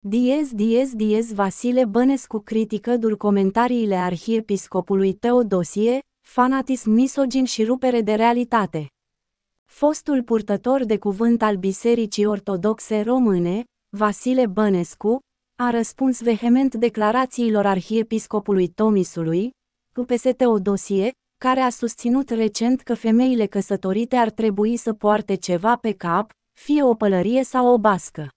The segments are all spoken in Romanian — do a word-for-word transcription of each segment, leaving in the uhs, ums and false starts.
Diez Diez Diez Vasile Bănescu critică dur comentariile arhiepiscopului Teodosie, fanatism misogin și rupere de realitate. Fostul purtător de cuvânt al Bisericii Ortodoxe Române, Vasile Bănescu, a răspuns vehement declarațiilor arhiepiscopului Tomisului, Q P S Teodosie, care a susținut recent că femeile căsătorite ar trebui să poarte ceva pe cap, fie o pălărie sau o bască.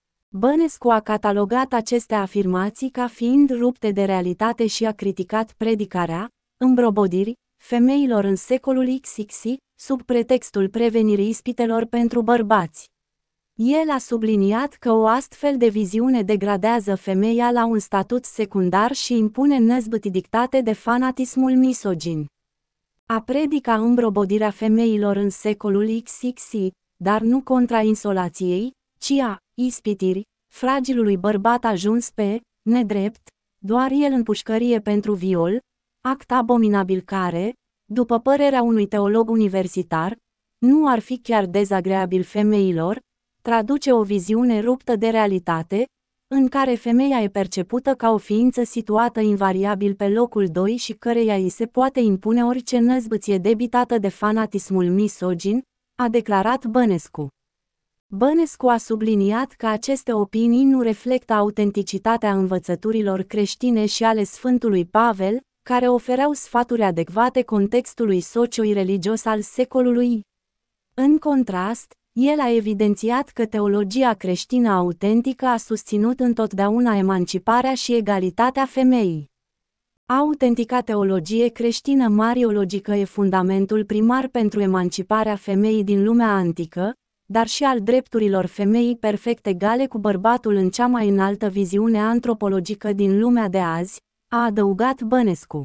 Bănescu a catalogat aceste afirmații ca fiind rupte de realitate și a criticat predicarea, îmbrobodiri, femeilor în secolul X X, sub pretextul prevenirii ispitelor pentru bărbați. El a subliniat că o astfel de viziune degradează femeia la un statut secundar și impune năzbâtii dictate de fanatismul misogin. A predica îmbrobodirea femeilor în secolul X X, dar nu contra insolației, ci a ispitirii fragilului bărbat ajuns pe nedrept, doar el în pușcărie pentru viol, act abominabil care, după părerea unui teolog universitar, nu ar fi chiar dezagreabil femeilor, traduce o viziune ruptă de realitate, în care femeia e percepută ca o ființă situată invariabil pe locul doi și căreia îi se poate impune orice năzbâție debitată de fanatismul misogin, a declarat Bănescu. Bănescu a subliniat că aceste opinii nu reflectă autenticitatea învățăturilor creștine și ale Sfântului Pavel, care ofereau sfaturi adecvate contextului socio-religios al secolului. În contrast, el a evidențiat că teologia creștină autentică a susținut întotdeauna emanciparea și egalitatea femeii. Autentica teologie creștină mariologică e fundamentul primar pentru emanciparea femeii din lumea antică, dar și al drepturilor femeii perfect egale cu bărbatul în cea mai înaltă viziune antropologică din lumea de azi, a adăugat Bănescu.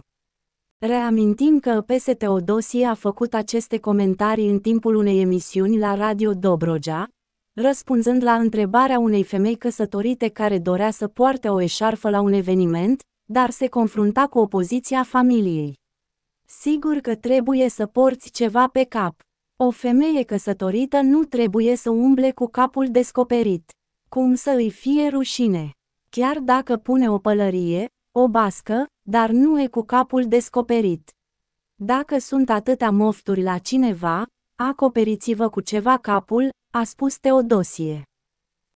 Reamintim că P S Teodosie a făcut aceste comentarii în timpul unei emisiuni la Radio Dobrogea, răspunzând la întrebarea unei femei căsătorite care dorea să poarte o eșarfă la un eveniment, dar se confrunta cu opoziția familiei. Sigur că trebuie să porți ceva pe cap. O femeie căsătorită nu trebuie să umble cu capul descoperit. Cum să îi fie rușine? Chiar dacă pune o pălărie, o bască, dar nu e cu capul descoperit. Dacă sunt atâtea mofturi la cineva, acoperiți-vă cu ceva capul, a spus Teodosie.